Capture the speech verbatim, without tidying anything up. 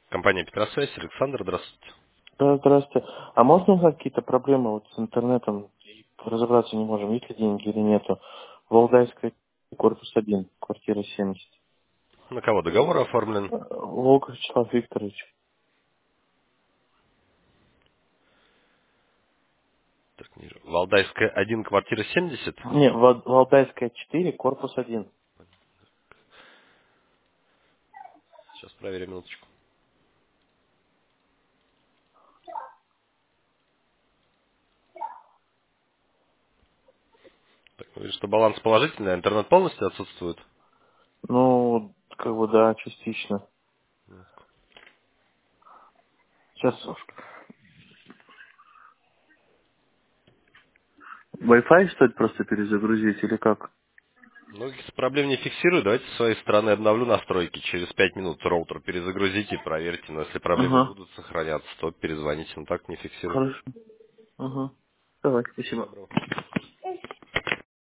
Компания Петросвязь, Александр, здравствуйте. Да, здравствуйте. А можно узнать какие-то проблемы вот с интернетом? Разобраться не можем, есть ли деньги или нету. Валдайская, корпус один, квартира семьдесят. На кого договор оформлен? Э, Волков Вячеслав Викторович. Так, ниже. Валдайская один, квартира семьдесят. Не, Ва- Валдайская четыре, корпус один. Сейчас проверим минуточку. Так, ну, вижу, что баланс положительный, а интернет полностью отсутствует. Ну, как бы да, частично. Сейчас Wi-Fi стоит просто перезагрузить или как? Ну, если проблем не фиксирую, давайте с своей стороны обновлю настройки. Через пять минут роутер перезагрузите и проверьте. Но если проблемы Ага, будут сохраняться, то перезвоните. Но так не фиксирую. хорошо. Ага. Давай, Всего спасибо. доброго.